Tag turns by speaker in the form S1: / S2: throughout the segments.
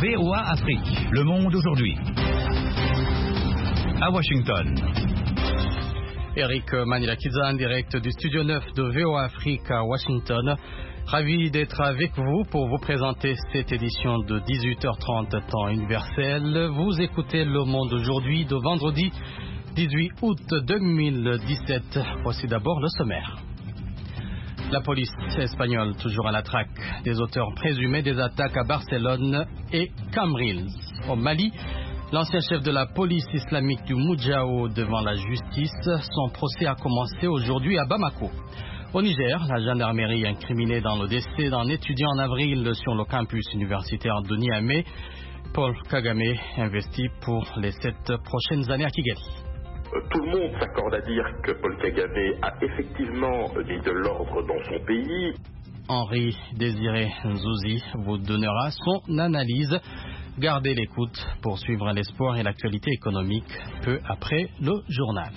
S1: VOA Afrique, le monde aujourd'hui. À Washington.
S2: Eric Manilakidza en direct du studio 9 de VOA Afrique à Washington. Ravi d'être avec vous pour vous présenter cette édition de 18h30 temps universel. Vous écoutez Le Monde aujourd'hui de vendredi 18 août 2017. Voici d'abord le sommaire. La police espagnole toujours à la traque des auteurs présumés des attaques à Barcelone et Cambrils. Au Mali, l'ancien chef de la police islamique du Moudjahou devant la justice. Son procès a commencé aujourd'hui à Bamako. Au Niger, la gendarmerie incriminée dans le décès d'un étudiant en avril sur le campus universitaire de Niamey. Paul Kagame investi pour les 7 prochaines années à Kigali.
S3: Tout le monde s'accorde à dire que Paul Kagame a effectivement mis de l'ordre dans son pays.
S2: Henri Désiré Nzouzi vous donnera son analyse. Gardez l'écoute pour suivre l'espoir et l'actualité économique peu après le journal.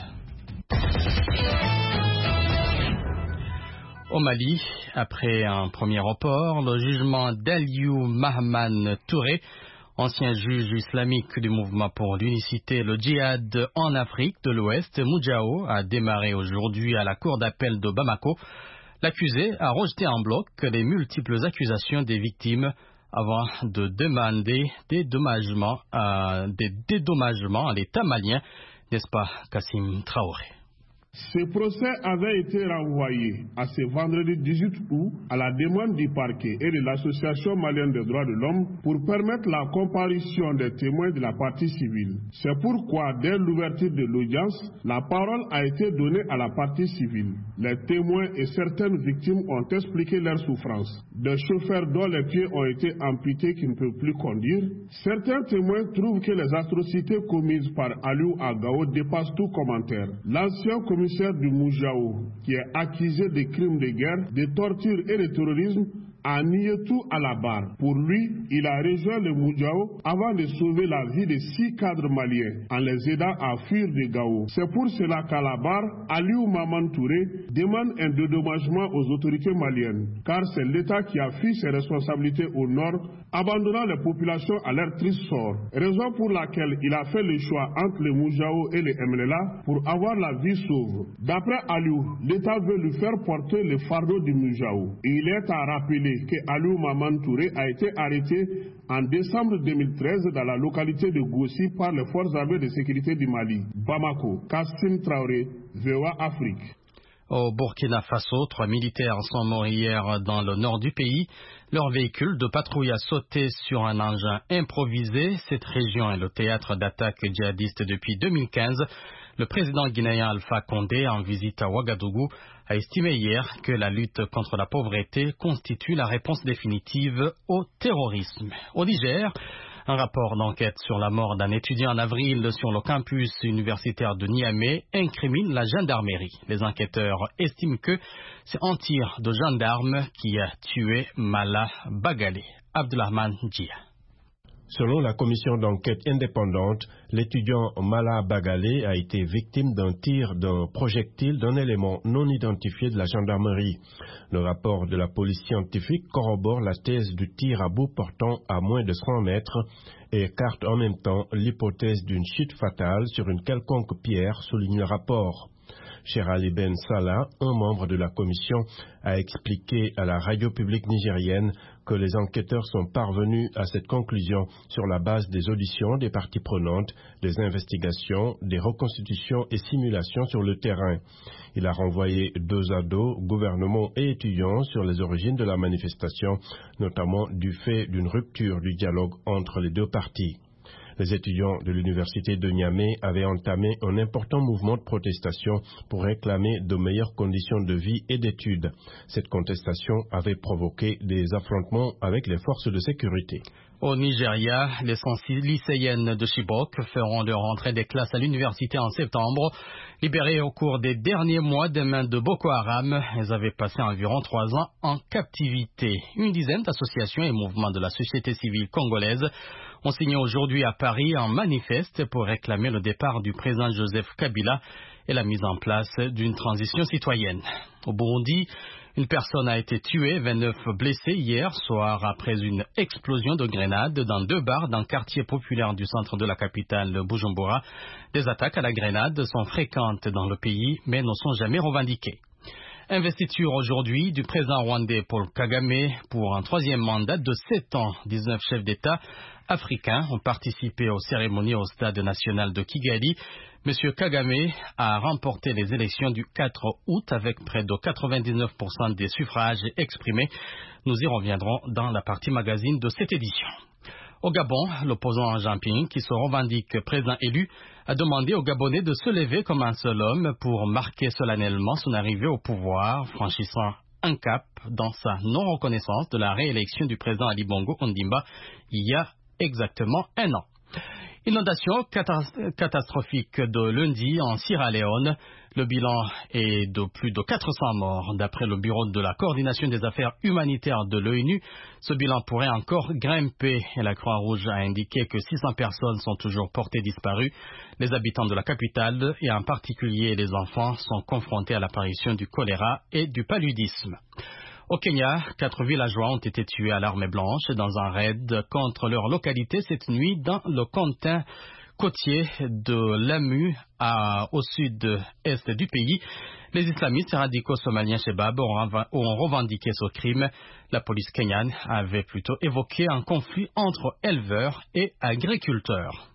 S2: Au Mali, après un premier report, le jugement d'Aliou Mahman Touré, ancien juge islamique du mouvement pour l'unicité et le djihad en Afrique de l'Ouest, Moudjahou, a démarré aujourd'hui à la cour d'appel de Bamako. L'accusé a rejeté en bloc les multiples accusations des victimes avant de demander des dédommagements à l'État malien, n'est-ce pas, Kassim Traoré?
S4: Ce procès avait été renvoyé à ce vendredi 18 août à la demande du parquet et de l'Association malienne des droits de l'homme pour permettre la comparution des témoins de la partie civile. C'est pourquoi, dès l'ouverture de l'audience, la parole a été donnée à la partie civile. Les témoins et certaines victimes ont expliqué leurs souffrances. Des chauffeurs dont les pieds ont été amputés qui ne peuvent plus conduire. Certains témoins trouvent que les atrocités commises par Aliou Agao dépassent tout commentaire. L'ancien commissaire du Moudjahou, qui est accusé de crimes de guerre, de torture et de terrorisme, a nié tout à la barre. Pour lui, il a rejoint le Moudjahou avant de sauver la vie de 6 cadres maliens en les aidant à fuir de Gao. C'est pour cela qu'à la barre, Aliou Maman Touré demande un dédommagement aux autorités maliennes, car c'est l'État qui a fui ses responsabilités au nord, abandonnant les populations à leur triste sort. Raison pour laquelle il a fait le choix entre le Moudjahou et le MLA pour avoir la vie sauve. D'après Aliou, l'État veut lui faire porter le fardeau du Moudjahou. Il est à rappeler que Aliou Maman Touré a été arrêté en décembre 2013 dans la localité de Goussi par les forces armées de sécurité du Mali. Bamako, Kassim Traoré, VOA Afrique.
S2: Au Burkina Faso, 3 militaires sont morts hier dans le nord du pays. Leur véhicule de patrouille a sauté sur un engin improvisé. Cette région est le théâtre d'attaques djihadistes depuis 2015. Le président guinéen Alpha Condé, en visite à Ouagadougou, a estimé hier que la lutte contre la pauvreté constitue la réponse définitive au terrorisme. Au Niger, un rapport d'enquête sur la mort d'un étudiant en avril sur le campus universitaire de Niamey incrimine la gendarmerie. Les enquêteurs estiment que c'est un tir de gendarme qui a tué Mala Bagale. Abdulrahman Djia.
S5: Selon la commission d'enquête indépendante, l'étudiant Mala Bagale a été victime d'un tir d'un projectile d'un élément non identifié de la gendarmerie. Le rapport de la police scientifique corrobore la thèse du tir à bout portant à moins de 100 mètres et écarte en même temps l'hypothèse d'une chute fatale sur une quelconque pierre, souligne le rapport. Sherali Ben Salah, un membre de la commission, a expliqué à la radio publique nigérienne que les enquêteurs sont parvenus à cette conclusion sur la base des auditions des parties prenantes, des investigations, des reconstitutions et simulations sur le terrain. Il a renvoyé dos à dos gouvernement et étudiants sur les origines de la manifestation, notamment du fait d'une rupture du dialogue entre les deux parties. Les étudiants de l'université de Niamey avaient entamé un important mouvement de protestation pour réclamer de meilleures conditions de vie et d'études. Cette contestation avait provoqué des affrontements avec les forces de sécurité.
S2: Au Nigeria, les 106 lycéennes de Chibok feront leur rentrée des classes à l'université en septembre. Libérées au cours des derniers mois des mains de Boko Haram, elles avaient passé environ 3 ans en captivité. Une dizaine d'associations et mouvements de la société civile congolaise ont signé aujourd'hui à Paris un manifeste pour réclamer le départ du président Joseph Kabila et la mise en place d'une transition citoyenne. Au Burundi, Une personne a été tuée, 29 blessés hier soir après une explosion de grenades dans 2 bars dans le quartier populaire du centre de la capitale Bujumbura. Des attaques à la grenade sont fréquentes dans le pays mais ne sont jamais revendiquées. Investiture aujourd'hui du président rwandais Paul Kagame pour un 3e mandat de 7 ans. 19 chefs d'État africains ont participé aux cérémonies au stade national de Kigali. Monsieur Kagame a remporté les élections du 4 août avec près de 99% des suffrages exprimés. Nous y reviendrons dans la partie magazine de cette édition. Au Gabon, l'opposant Jean Ping, qui se revendique président élu, a demandé aux Gabonais de se lever comme un seul homme pour marquer solennellement son arrivée au pouvoir, franchissant un cap dans sa non-reconnaissance de la réélection du président Ali Bongo Ondimba il y a exactement 1 an. Inondation catastrophique de lundi en Sierra Leone. Le bilan est de plus de 400 morts. D'après le Bureau de la coordination des affaires humanitaires de l'ONU, ce bilan pourrait encore grimper. Et la Croix-Rouge a indiqué que 600 personnes sont toujours portées disparues. Les habitants de la capitale, et en particulier les enfants, sont confrontés à l'apparition du choléra et du paludisme. Au Kenya, 4 villageois ont été tués à l'arme blanche dans un raid contre leur localité cette nuit dans le comté côtier de Lamu au sud-est du pays. Les islamistes radicaux somaliens Shebab ont revendiqué ce crime. La police kenyane avait plutôt évoqué un conflit entre éleveurs et agriculteurs.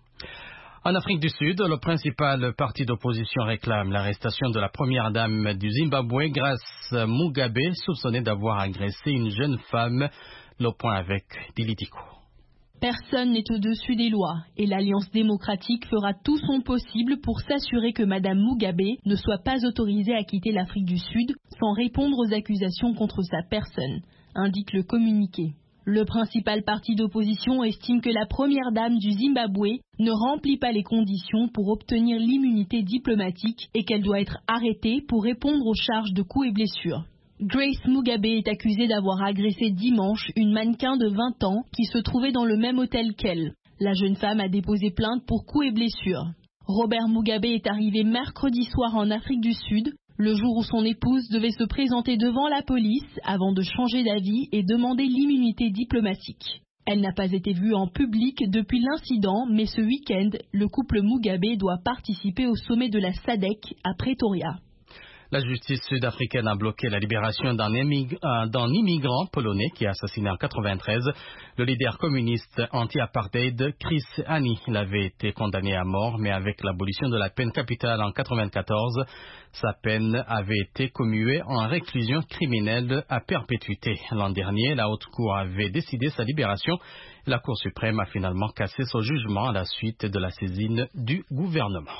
S2: En Afrique du Sud, le principal parti d'opposition réclame l'arrestation de la première dame du Zimbabwe, Grace Mugabe, soupçonnée d'avoir agressé une jeune femme. Le point avec Dilitiko.
S6: Personne n'est au-dessus des lois et l'Alliance démocratique fera tout son possible pour s'assurer que Mme Mugabe ne soit pas autorisée à quitter l'Afrique du Sud sans répondre aux accusations contre sa personne, indique le communiqué. Le principal parti d'opposition estime que la première dame du Zimbabwe ne remplit pas les conditions pour obtenir l'immunité diplomatique et qu'elle doit être arrêtée pour répondre aux charges de coups et blessures. Grace Mugabe est accusée d'avoir agressé dimanche une mannequin de 20 ans qui se trouvait dans le même hôtel qu'elle. La jeune femme a déposé plainte pour coups et blessures. Robert Mugabe est arrivé mercredi soir en Afrique du Sud, le jour où son épouse devait se présenter devant la police avant de changer d'avis et demander l'immunité diplomatique. Elle n'a pas été vue en public depuis l'incident, mais ce week-end, le couple Mugabe doit participer au sommet de la SADC à Pretoria.
S2: La justice sud-africaine a bloqué la libération d'un immigrant polonais qui a assassiné en 1993 le leader communiste anti-apartheid Chris Hani. Il avait été condamné à mort, mais avec l'abolition de la peine capitale en 1994, sa peine avait été commuée en réclusion criminelle à perpétuité. L'an dernier, la Haute Cour avait décidé sa libération. La Cour suprême a finalement cassé ce jugement à la suite de la saisine du gouvernement.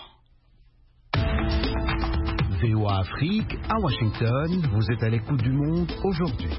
S1: VOA Afrique, à Washington, vous êtes à l'écoute du monde aujourd'hui.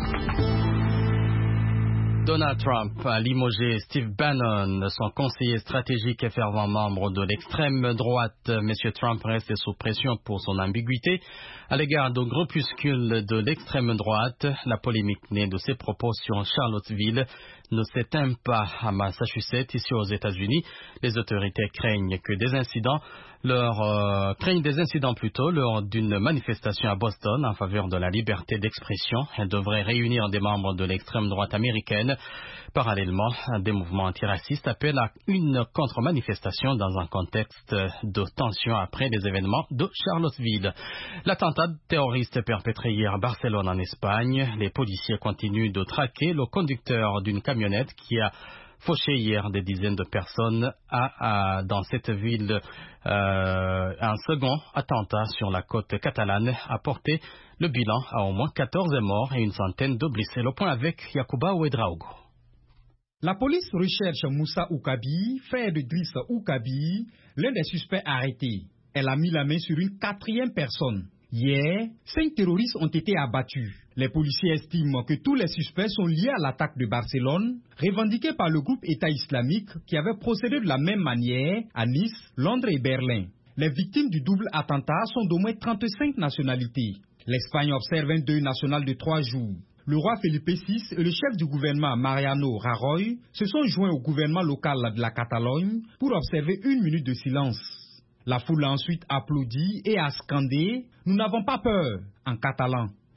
S2: Donald Trump a limogé Steve Bannon, son conseiller stratégique et fervent membre de l'extrême droite. M. Trump reste sous pression pour son ambiguïté à l'égard de groupuscules de l'extrême droite. La polémique née de ses propos sur Charlottesville ne s'éteint pas à Massachusetts, ici aux États-Unis. Les autorités craignent des incidents lors d'une manifestation à Boston en faveur de la liberté d'expression. Elle devrait réunir des membres de l'extrême droite américaine. Parallèlement, des mouvements antiracistes appellent à une contre-manifestation dans un contexte de tension après les événements de Charlottesville. L'attentat terroriste perpétré hier à Barcelone en Espagne. Les policiers continuent de traquer le conducteur d'une camionnette qui a fauché hier des dizaines de personnes dans cette ville. Un second attentat sur la côte catalane a porté le bilan à au moins 14 morts et une centaine de blessés. Le point avec Yacouba Ouedraogo.
S7: La police recherche Moussa Oukabi, frère de Driss Oukabi, l'un des suspects arrêtés. Elle a mis la main sur une 4e personne. Hier, 5 terroristes ont été abattus. Les policiers estiment que tous les suspects sont liés à l'attaque de Barcelone, revendiquée par le groupe État islamique qui avait procédé de la même manière à Nice, Londres et Berlin. Les victimes du double attentat sont d'au moins 35 nationalités. L'Espagne observe un deuil national de 3 jours. Le roi Felipe VI et le chef du gouvernement Mariano Rajoy se sont joints au gouvernement local de la Catalogne pour observer 1 minute de silence. La foule a ensuite applaudi et a scandé « Nous n'avons pas peur » en catalan.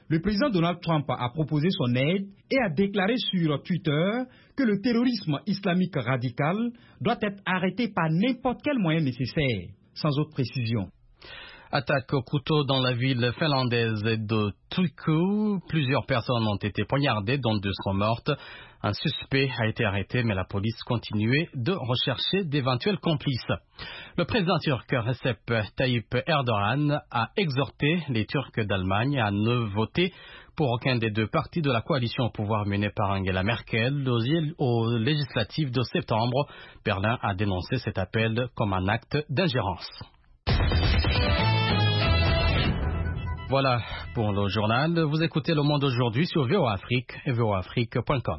S7: Le président Donald Trump a proposé son aide et a déclaré sur Twitter que le terrorisme islamique radical doit être arrêté par n'importe quel moyen nécessaire, sans autre précision.
S2: Attaque au couteau dans la ville finlandaise de Turku. Plusieurs personnes ont été poignardées, dont 2 sont mortes. Un suspect a été arrêté, mais la police continuait de rechercher d'éventuels complices. Le président turc Recep Tayyip Erdogan a exhorté les Turcs d'Allemagne à ne voter pour aucun des 2 partis de la coalition au pouvoir menée par Angela Merkel aux législatives de septembre. Berlin a dénoncé cet appel comme un acte d'ingérence. Voilà pour le journal. Vous écoutez Le Monde aujourd'hui sur VOA Afrique et voaafrique.com.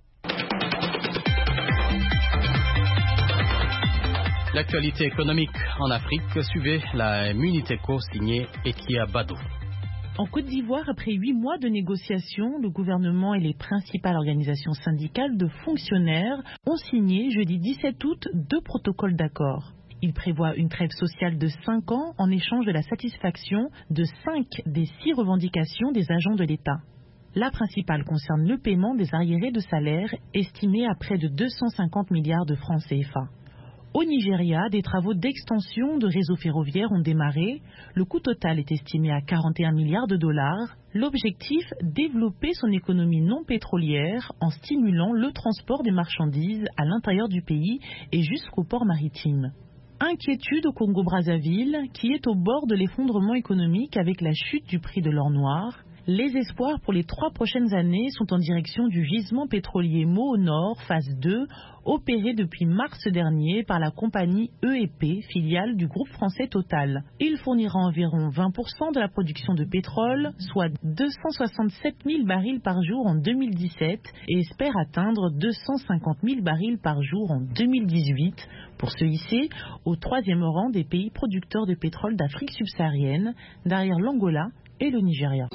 S2: L'actualité économique en Afrique, suivez la Minute Éco signée Ekia Badou.
S8: En Côte d'Ivoire, après 8 mois de négociations, le gouvernement et les principales organisations syndicales de fonctionnaires ont signé jeudi 17 août 2 protocoles d'accord. Il prévoit une trêve sociale de 5 ans en échange de la satisfaction de 5 des 6 revendications des agents de l'État. La principale concerne le paiement des arriérés de salaire, estimés à près de 250 milliards de francs CFA. Au Nigeria, des travaux d'extension de réseaux ferroviaires ont démarré. Le coût total est estimé à 41 milliards de dollars. L'objectif, développer son économie non pétrolière en stimulant le transport des marchandises à l'intérieur du pays et jusqu'au port maritime. Inquiétude au Congo-Brazzaville, qui est au bord de l'effondrement économique avec la chute du prix de l'or noir. Les espoirs pour les 3 prochaines années sont en direction du gisement pétrolier Moho Nord, phase 2, opéré depuis mars dernier par la compagnie EEP, filiale du groupe français Total. Il fournira environ 20% de la production de pétrole, soit 267 000 barils par jour en 2017 et espère atteindre 250 000 barils par jour en 2018 pour se hisser au 3e rang des pays producteurs de pétrole d'Afrique subsaharienne, derrière l'Angola et le Nigeria.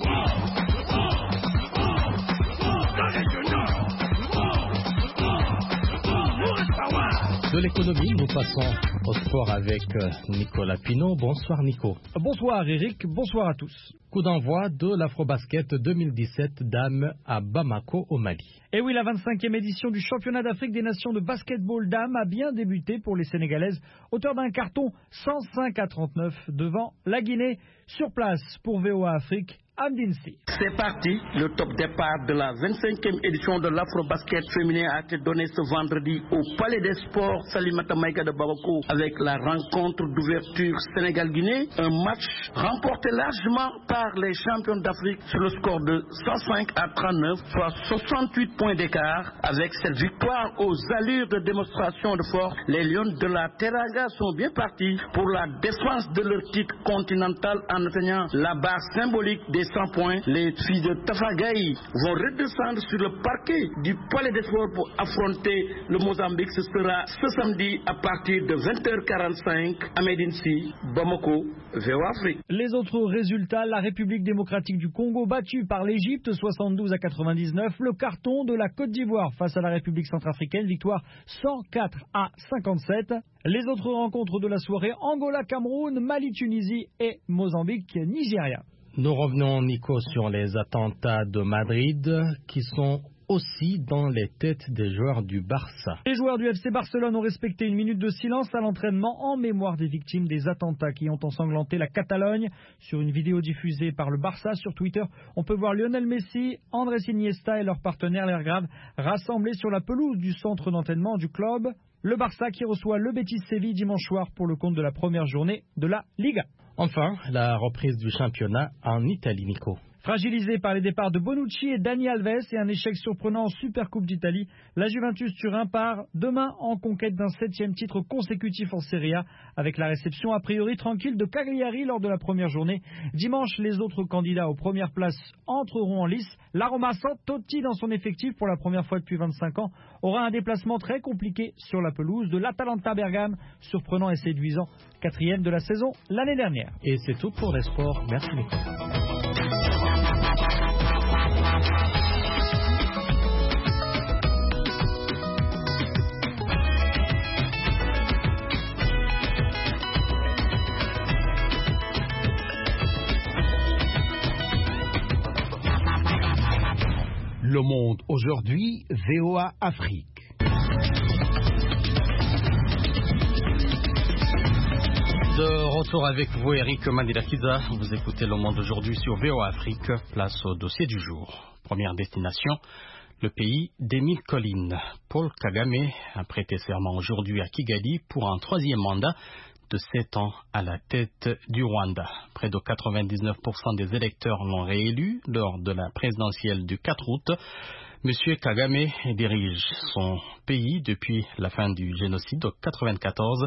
S2: De l'économie, nous passons au sport avec Nicolas Pinault. Bonsoir Nico.
S9: Bonsoir Eric, bonsoir à tous.
S2: Coup d'envoi de l'Afrobasket 2017 dames à Bamako au Mali.
S9: Et oui, la 25e édition du championnat d'Afrique des nations de basketball dames a bien débuté pour les Sénégalaises, auteur d'un carton 105-39 devant la Guinée. Sur place pour VOA Afrique, Amdinsi.
S10: C'est parti, le top départ de la 25e édition de l'Afrobasket féminin a été donné ce vendredi au Palais des Sports Salimata Maïga de Bamako avec la rencontre d'ouverture Sénégal-Guinée. Un match remporté largement par les champions d'Afrique sur le score de 105-39, soit 68 points d'écart. Avec cette victoire aux allures de démonstration de force, les Lions de la Teranga sont bien partis pour la défense de leur titre continental en atteignant la barre symbolique des 100 points. Les filles de Tafagaï vont redescendre sur le parquet du Palais des Sports pour affronter le Mozambique. Ce sera ce samedi à partir de 20h45 à Medinsi, Bamako, VOA Afrique.
S9: Les autres résultats, la République démocratique du Congo battue par l'Égypte 72-99, le carton de la Côte d'Ivoire face à la République centrafricaine, victoire 104-57. Les autres rencontres de la soirée, Angola-Cameroun, Mali-Tunisie et Mozambique-Nigeria.
S2: Nous revenons, Nico, sur les attentats de Madrid qui sont aussi dans les têtes des joueurs du Barça.
S9: Les joueurs du FC Barcelone ont respecté une minute de silence à l'entraînement en mémoire des victimes des attentats qui ont ensanglanté la Catalogne. Sur une vidéo diffusée par le Barça sur Twitter, on peut voir Lionel Messi, Andrés Iniesta et leur partenaire l'air grave rassemblés sur la pelouse du centre d'entraînement du club. Le Barça qui reçoit le Betis Séville dimanche soir pour le compte de la première journée de la Liga.
S2: Enfin, la reprise du championnat en Italie, Nico.
S9: Fragilisé par les départs de Bonucci et Dani Alves et un échec surprenant en Supercoupe d'Italie, la Juventus Turin part demain en conquête d'un 7e titre consécutif en Serie A avec la réception a priori tranquille de Cagliari lors de la première journée. Dimanche, les autres candidats aux premières places entreront en lice. La Roma, sans Totti dans son effectif pour la première fois depuis 25 ans, aura un déplacement très compliqué sur la pelouse de l'Atalanta Bergame, surprenant et séduisant, 4e de la saison l'année dernière.
S2: Et c'est tout pour les sports. Merci Nico.
S1: Le Monde aujourd'hui, VOA Afrique.
S2: De retour avec vous, Eric Mandelakiza. Vous écoutez Le Monde aujourd'hui sur VOA Afrique. Place au dossier du jour. Première destination, le pays des 1000 collines. Paul Kagame a prêté serment aujourd'hui à Kigali pour un troisième mandat de 7 ans à la tête du Rwanda. Près de 99% des électeurs l'ont réélu lors de la présidentielle du 4 août. Monsieur Kagame dirige son pays depuis la fin du génocide de 1994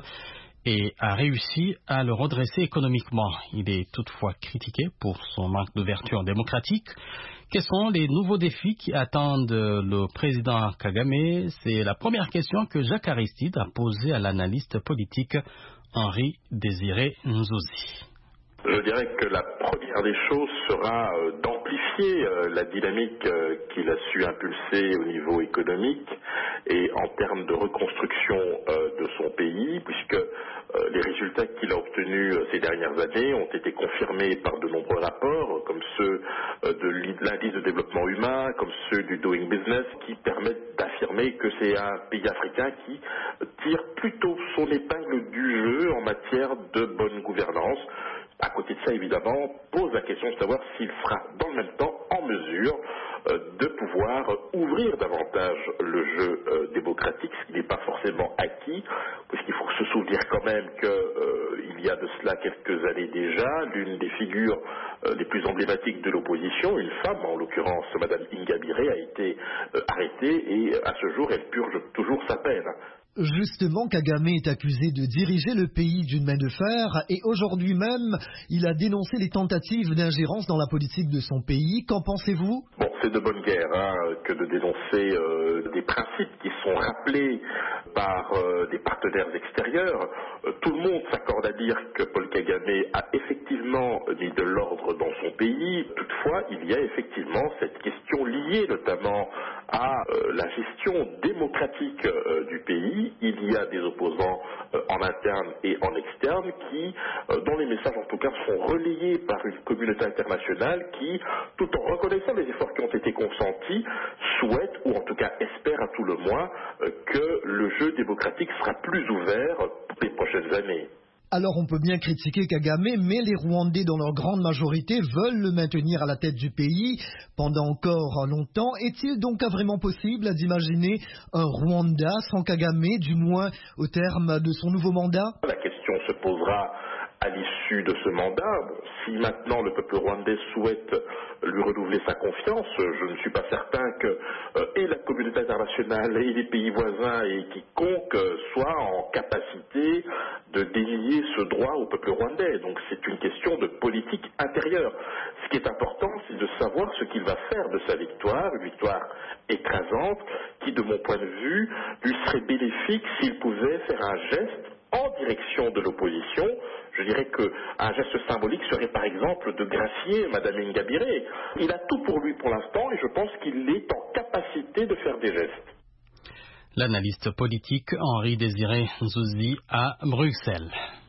S2: et a réussi à le redresser économiquement. Il est toutefois critiqué pour son manque d'ouverture démocratique. Quels sont les nouveaux défis qui attendent le président Kagame? C'est la première question que Jacques Aristide a posée à l'analyste politique Henri Désiré Nzouzi.
S3: Je dirais que la première des choses sera d'amplifier la dynamique qu'il a su impulser au niveau économique et en termes de reconstruction de son pays, puisque les résultats qu'il a obtenus ces dernières années ont été confirmés par de nombreux rapports, comme ceux de l'indice de développement humain, comme ceux du Doing Business, qui permettent d'affirmer que c'est un pays africain qui tire plutôt son épingle du jeu en matière de bonne gouvernance. À côté de ça, évidemment, pose la question de savoir s'il sera dans le même temps en mesure de pouvoir ouvrir davantage le jeu démocratique, ce qui n'est pas forcément acquis, puisqu'il faut se souvenir quand même qu'il y a de cela quelques années déjà, l'une des figures les plus emblématiques de l'opposition, une femme, en l'occurrence Madame Ingabire, a été arrêtée et à ce jour, elle purge toujours sa peine.
S11: Justement, Kagame est accusé de diriger le pays d'une main de fer et aujourd'hui même, il a dénoncé les tentatives d'ingérence dans la politique de son pays. Qu'en pensez-vous?
S3: Bon, c'est de bonne guerre que de dénoncer des principes qui sont rappelés par des partenaires extérieurs. Tout le monde s'accorde à dire que Paul Kagame a effectivement mis de l'ordre dans son pays. Toutefois, il y a effectivement cette question liée notamment à la gestion démocratique du pays. Il y a des opposants en interne et en externe qui, dont les messages en tout cas sont relayés par une communauté internationale qui, tout en reconnaissant les efforts qui ont été consentis, souhaite ou en tout cas espère à tout le moins que le jeu démocratique sera plus ouvert pour les prochaines années.
S11: Alors on peut bien critiquer Kagame, mais les Rwandais dans leur grande majorité veulent le maintenir à la tête du pays pendant encore longtemps. Est-il donc vraiment possible d'imaginer un Rwanda sans Kagame, du moins au terme de son nouveau mandat? La question se posera à l'issue de ce mandat. Bon, si maintenant le peuple rwandais souhaite lui renouveler sa confiance, je ne suis pas certain que et la communauté internationale et les pays voisins et quiconque soit en capacité de dénier ce droit au peuple rwandais. Donc c'est une question de politique intérieure. Ce qui est important, c'est de savoir ce qu'il va faire de sa victoire, une victoire écrasante, qui de mon point de vue lui serait bénéfique s'il pouvait faire un geste en direction de l'opposition. Je dirais qu'un geste symbolique serait par exemple de gracier Madame Ingabire. Il a tout pour lui pour l'instant et je pense qu'il est en capacité de faire des gestes.
S2: L'analyste politique Henri Désiré Nzouzi à Bruxelles.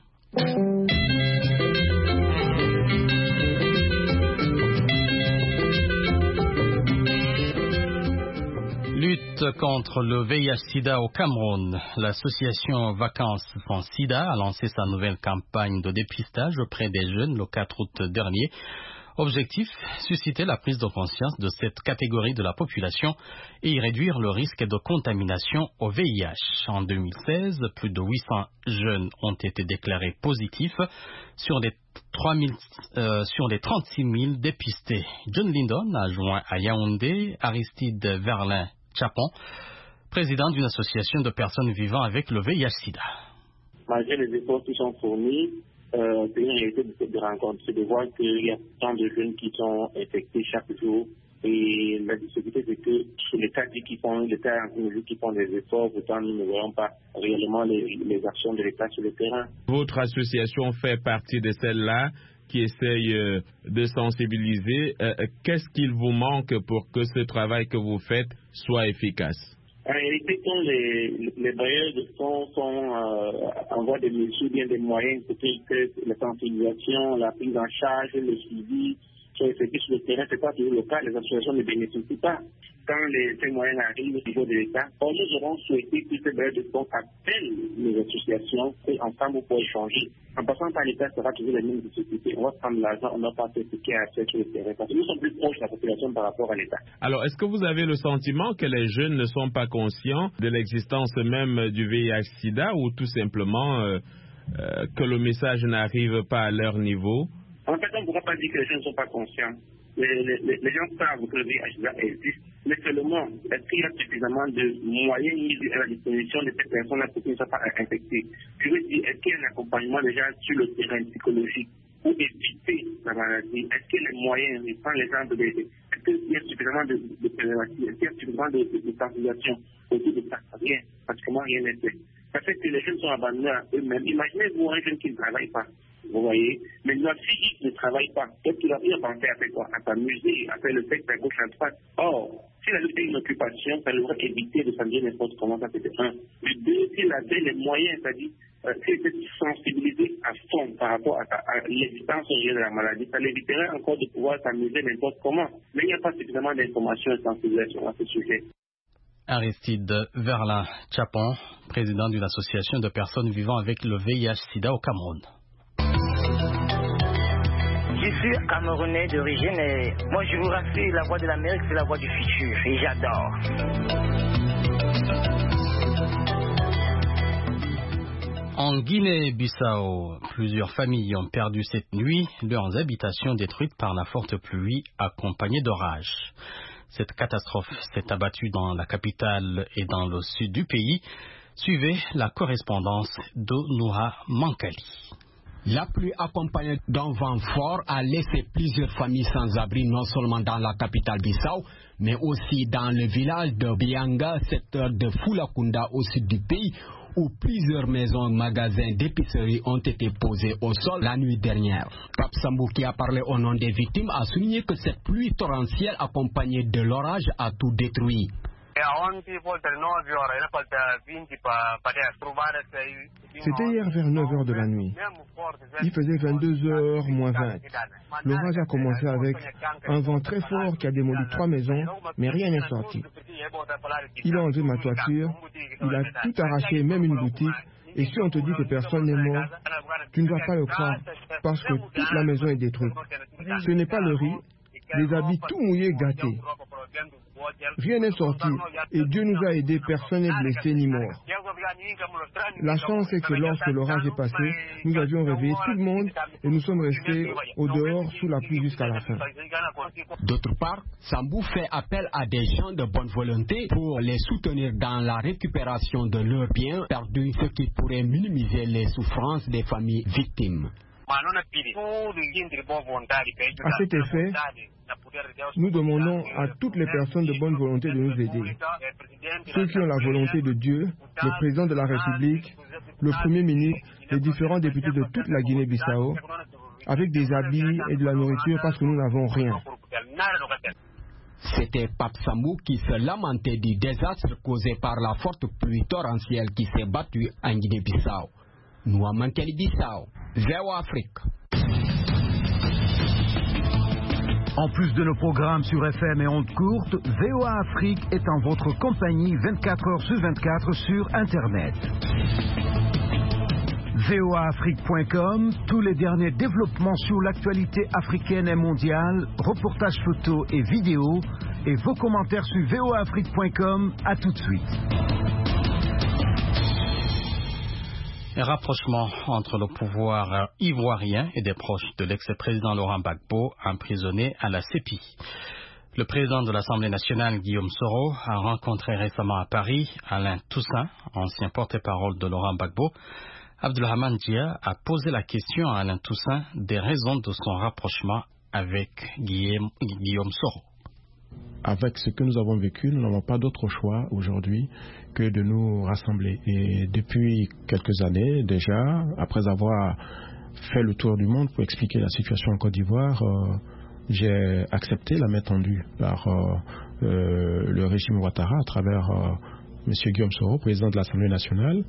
S2: Lutte contre le VIH-Sida au Cameroun. L'association Vacances sans Sida a lancé sa nouvelle campagne de dépistage auprès des jeunes le 4 août dernier. Objectif, susciter la prise de conscience de cette catégorie de la population et y réduire le risque de contamination au VIH. En 2016, plus de 800 jeunes ont été déclarés positifs sur les 36 000 dépistés. John Lindon a joint à Yaoundé Aristide Verlin-Chapon, président d'une association de personnes vivant avec le VIH-Sida.
S12: Malgré les efforts qui sont fournis, c'est une réalité de rencontre. C'est de voir qu'il y a tant de jeunes qui sont infectés chaque jour. Et la difficulté, c'est que sur les cas qui font des efforts, pourtant nous ne voyons pas réellement les actions de l'État sur le terrain.
S13: Votre association fait partie de celles-là qui essayent de sensibiliser. Qu'est-ce qu'il vous manque pour que ce travail que vous faites soit efficace?
S12: En réalité, quand les bailleurs de fonds envoient des mesures, bien des moyens pour que la sensibilisation, la prise en charge, le suivi sont effectués sur le terrain, c'est pas toujours le cas. Les associations ne bénéficient pas quand ces moyens arrivent au niveau de l'État. Or, nous aurons souhaité que ces bailleurs de fonds appellent les associations et ensemble pour échanger. En passant par l'État, ce sera toujours les mêmes difficultés. On va prendre l'argent, on n'a pas fait ce qu'il y a à faire sur le terrain. Parce que nous sommes plus proches de la population par rapport à l'État.
S13: Alors, est-ce que vous avez le sentiment que les jeunes ne sont pas conscients de l'existence même du VIH-Sida ou tout simplement que le message n'arrive pas à leur niveau?
S12: En fait, on ne pourra pas dire que les gens ne sont pas conscients. Les gens savent que le VIH-Sida existe, mais seulement, est-ce qu'il y a suffisamment de moyens mis à la disposition de ces personnes-là pour qu'ils ne soient pas infectés? Je veux dire, est-ce qu'il y a un accompagnement déjà sur le terrain psychologique pour éviter la maladie? Est-ce qu'il y a les moyens, je prends l'exemple est-ce qu'il y a suffisamment de préservatifs? Est-ce qu'il y a suffisamment de sensibilisation autour de ça? Rien, pratiquement rien n'est fait. Ça fait que les jeunes sont abandonnés à eux-mêmes. Imaginez-vous un jeune qui ne travaille pas. Vous voyez, mais notre fille ne travaille pas. Peut-être qu'il a bien pensé à faire quoi? À s'amuser, à faire le sexe à gauche, à droite. Or, s'il avait fait une occupation, ça l'aurait évité de s'amuser n'importe comment. Ça, c'était un. Le deux, s'il avait les moyens, c'est-à-dire s'il était sensibilisé à fond par rapport à l'existence réelle de la maladie, ça l'éviterait encore de pouvoir s'amuser n'importe comment. Mais il n'y a pas suffisamment d'informations et de sensibilisation à ce sujet.
S2: Aristide Verlin-Chapon, président d'une association de personnes vivant avec le VIH-Sida au Cameroun.
S14: Je suis camerounais d'origine et moi je vous rassure, la voix de l'Amérique c'est la voix du futur et j'adore.
S2: En Guinée-Bissau, plusieurs familles ont perdu cette nuit leurs habitations détruites par la forte pluie accompagnée d'orages. Cette catastrophe s'est abattue dans la capitale et dans le sud du pays. Suivez la correspondance d'Onoura Mankali.
S15: La pluie accompagnée d'un vent fort a laissé plusieurs familles sans abri, non seulement dans la capitale Bissau, mais aussi dans le village de Bianga, secteur de Fulakunda au sud du pays, où plusieurs maisons, magasins d'épicerie ont été posés au sol la nuit dernière. Pape Sambou, qui a parlé au nom des victimes, a souligné que cette pluie torrentielle accompagnée de l'orage a tout détruit.
S16: C'était hier vers 9h de la nuit. Il faisait 22h moins 20. L'orage a commencé avec un vent très fort qui a démoli 3 maisons, mais rien n'est sorti. Il a enlevé ma toiture, il a tout arraché, même une boutique. Et si on te dit que personne n'est mort, tu ne vas pas le croire, parce que toute la maison est détruite. Ce n'est pas le riz, les habits tout mouillés, gâtés. Rien n'est sorti et Dieu nous a aidés, personne n'est blessé ni mort. La chance est que lorsque l'orage est passé, nous avions réveillé tout le monde et nous sommes restés au dehors sous la pluie jusqu'à la fin.
S15: D'autre part, Sambou fait appel à des gens de bonne volonté pour les soutenir dans la récupération de leurs biens perdus, ce qui pourrait minimiser les souffrances des familles victimes.
S16: À cet effet, nous demandons à toutes les personnes de bonne volonté de nous aider. Ceux qui ont la volonté de Dieu, le président de la République, le Premier ministre, les différents députés de toute la Guinée-Bissau, avec des habits et de la nourriture parce que nous n'avons rien.
S15: C'était Pape Sambou qui se lamentait du désastre causé par la forte pluie torrentielle qui s'est battue en Guinée-Bissau. Noua Mankali Bissau, VOA Afrique.
S1: En plus de nos programmes sur FM et ondes courtes, VOA Afrique est en votre compagnie 24h sur 24 sur Internet. voaafrique.com, tous les derniers développements sur l'actualité africaine et mondiale, reportages photos et vidéos, et vos commentaires sur voaafrique.com. À tout de suite.
S2: Un rapprochement entre le pouvoir ivoirien et des proches de l'ex-président Laurent Gbagbo, emprisonné à la CEPI. Le président de l'Assemblée nationale, Guillaume Soro, a rencontré récemment à Paris Alain Toussaint, ancien porte-parole de Laurent Gbagbo. Abdelrahman Dia a posé la question à Alain Toussaint des raisons de son rapprochement avec Guillaume Soro.
S16: Avec ce que nous avons vécu, nous n'avons pas d'autre choix aujourd'hui que de nous rassembler. Et depuis quelques années déjà, après avoir fait le tour du monde pour expliquer la situation en Côte d'Ivoire, j'ai accepté la main tendue par le régime Ouattara à travers M. Guillaume Soro, président de l'Assemblée nationale,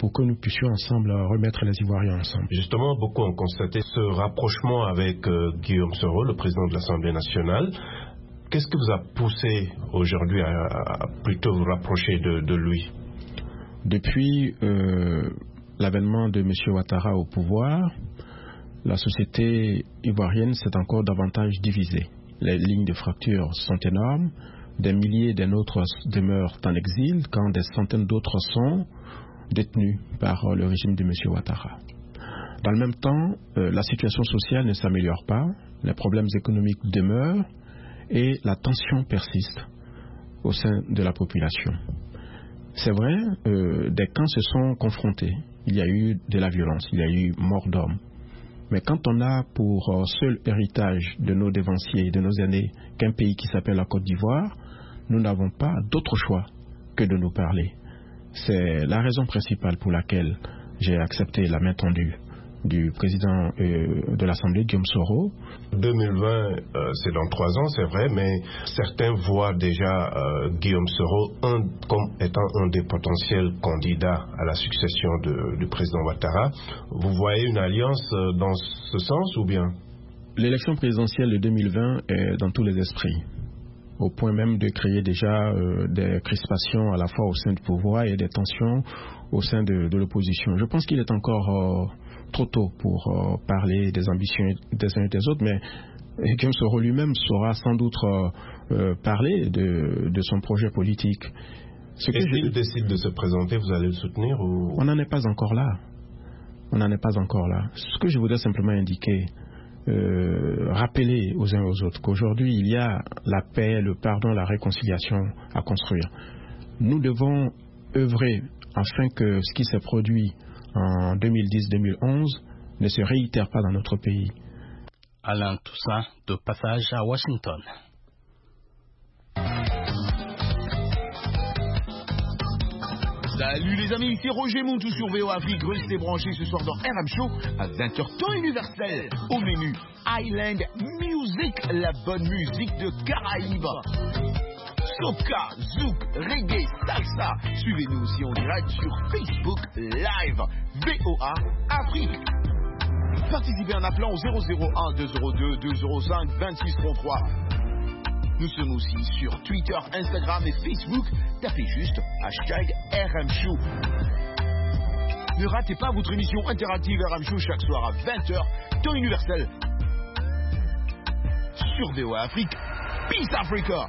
S16: pour que nous puissions ensemble remettre les Ivoiriens ensemble.
S5: Justement, beaucoup ont constaté ce rapprochement avec Guillaume Soro, le président de l'Assemblée nationale. Qu'est-ce qui vous a poussé aujourd'hui à plutôt vous rapprocher de lui?
S16: Depuis l'avènement de M. Ouattara au pouvoir, la société ivoirienne s'est encore davantage divisée. Les lignes de fracture sont énormes. Des milliers des nôtres demeurent en exil quand des centaines d'autres sont détenus par le régime de M. Ouattara. Dans le même temps, la situation sociale ne s'améliore pas, les problèmes économiques demeurent et la tension persiste au sein de la population. C'est vrai, des camps se sont confrontés. Il y a eu de la violence, il y a eu mort d'hommes. Mais quand on a pour seul héritage de nos dévanciers, de nos aînés, qu'un pays qui s'appelle la Côte d'Ivoire, nous n'avons pas d'autre choix que de nous parler. C'est la raison principale pour laquelle j'ai accepté la main tendue du président de l'Assemblée, Guillaume Soro.
S5: 2020, c'est dans 3 ans, c'est vrai, mais certains voient déjà Guillaume Soro comme étant un des potentiels candidats à la succession du président Ouattara. Vous voyez une alliance dans ce sens ou bien?
S16: L'élection présidentielle de 2020 est dans tous les esprits, au point même de créer déjà des crispations à la fois au sein du pouvoir et des tensions au sein de l'opposition. Je pense qu'il est encore trop tôt pour parler des ambitions des uns et des autres, mais Guillaume Soro lui-même saura sans doute parler de son projet politique.
S5: S'il décide de se présenter, vous allez le soutenir ou...
S16: On n'en est pas encore là. On n'en est pas encore là. Ce que je voudrais simplement indiquer, rappeler aux uns aux autres qu'aujourd'hui il y a la paix, le pardon, la réconciliation à construire. Nous devons œuvrer afin que ce qui s'est produit en 2010-2011 ne se réitère pas dans notre pays.
S2: Alain Toussaint, de passage à Washington.
S17: Salut les amis, c'est Roger Montou sur VO Afrique. Restez branchés ce soir dans RM Show à 20h temps universel. Au menu, Island Music, la bonne musique de Caraïbes. Soca, zouk, reggae, salsa. Suivez-nous aussi en direct sur Facebook Live. VOA Afrique. Participez en appelant au 001 202 205 2633. Nous sommes aussi sur Twitter, Instagram et Facebook. Tapez juste #RM Show. Ne ratez pas votre émission interactive RM Show chaque soir à 20h, temps universel. Sur VOA Afrique. Peace Africa.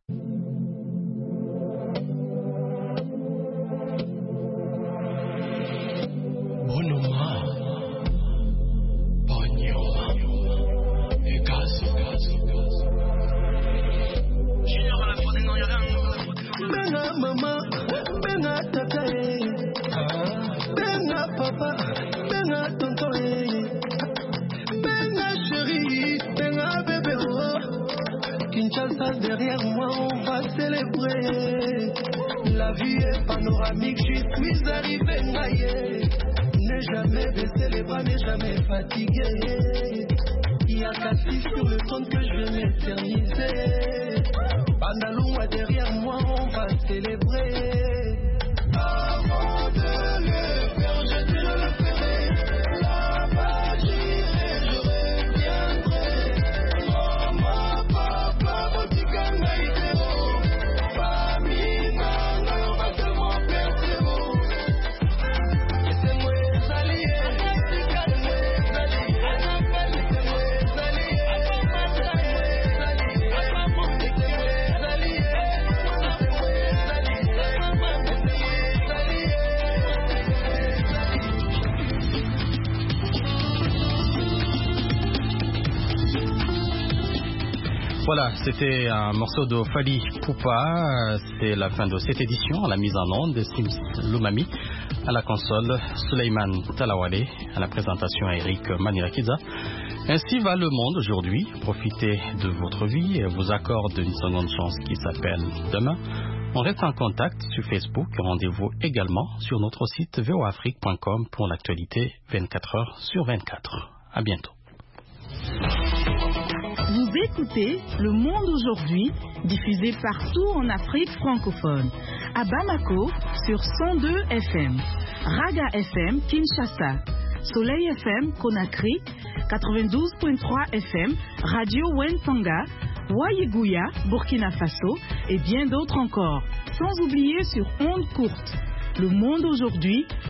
S18: Derrière moi, on va célébrer. La vie est panoramique, je suis arrivé naillé. Ne jamais baisser les bras, ne jamais fatigué. Il y a 4 filles sur le trône que je vais m'éterniser. Bandaloua derrière moi, on va célébrer. Avant de le faire, je te le ferai. Là-bas, j'irai, je reviendrai. Maman, papa,
S2: Voilà, c'était un morceau de Fally Ipupa. C'est la fin de cette édition. À la mise en onde de Sims Lumami, à la console Suleiman Talawale, à la présentation Eric Manirakidza. Ainsi va le monde aujourd'hui. Profitez de votre vie et vous accorde une seconde chance qui s'appelle demain. On reste en contact sur Facebook. Rendez-vous également sur notre site voafrique.com pour l'actualité 24 heures sur 24. À bientôt.
S19: Vous écoutez Le Monde aujourd'hui, diffusé partout en Afrique francophone. À Bamako, sur 102 FM. Raga FM Kinshasa, Soleil FM Conakry, 92.3 FM, Radio Wentanga, Wayiguya, Burkina Faso et bien d'autres encore. Sans oublier sur ondes courtes. Le Monde aujourd'hui,